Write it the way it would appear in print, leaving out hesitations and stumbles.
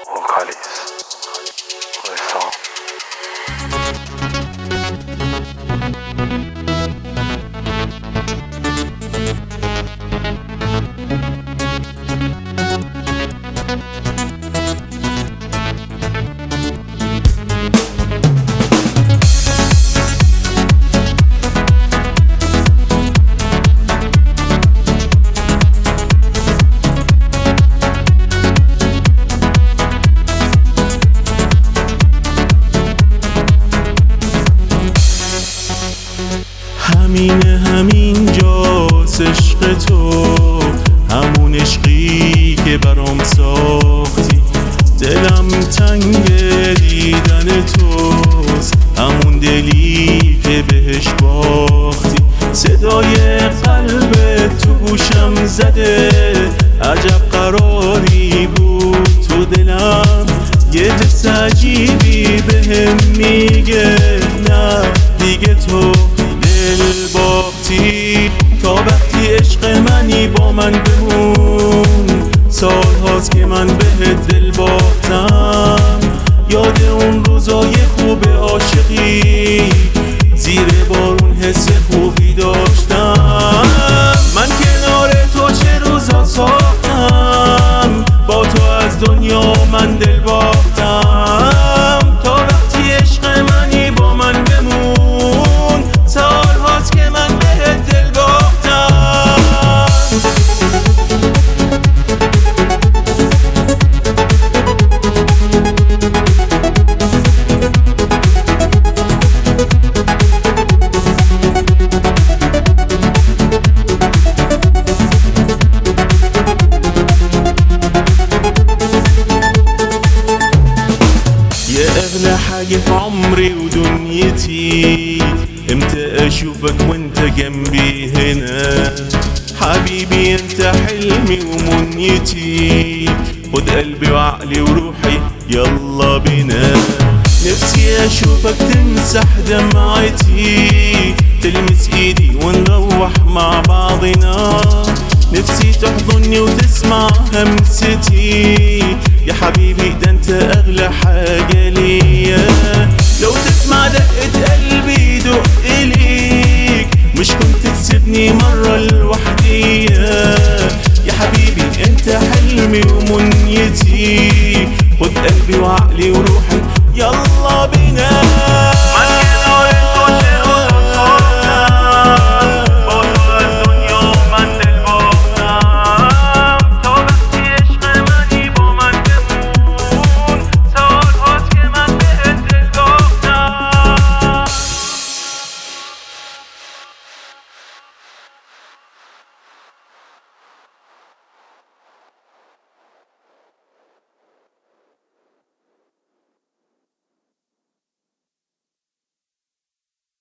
vocalist Ressent. همین جاست عشق تو، همون عشقی که برام ساختی. دلم تنگ دیدن توست، همون دلی که بهش باختی. صدای قلب تو گوشم زده، عجب قراری بود تو دلم. یه حس عجیبی بهم میگه نه دیگه تو دل باختی. تا وقتی عشق منی با من بمون، سال هاست که من بهت دل باختم. یاد اون روزای خوب عاشقی، زیر بارون حس خوبی داشتم. من کنار تو چه روزا ساختم، با تو از دنیا من دل باختم. تا وقتی عشق منی با من بمون، سال هاست که من بهت دل باختم. يا أغلى حاجة في عمري ودنيتي، امتى أشوفك وانت جنبي هنا. حبيبي انت حلمي ومنيتي، خد قلبي وعقلي وروحي يلا بينا. نفسي أشوفك تمسح دمعتي، تلمس ايدي ونروح مع بعضنا. نفسي تحضني وتسمع همستي، يا حبيبي ده انت اغلى حاجة ليا. لو تسمع دقة قلبي دق ليك، مش كنت تسيبني مرة لوحدي. يا حبيبي انت حلمي ومنيتي، خد قلبي وعقلي وروحي يلا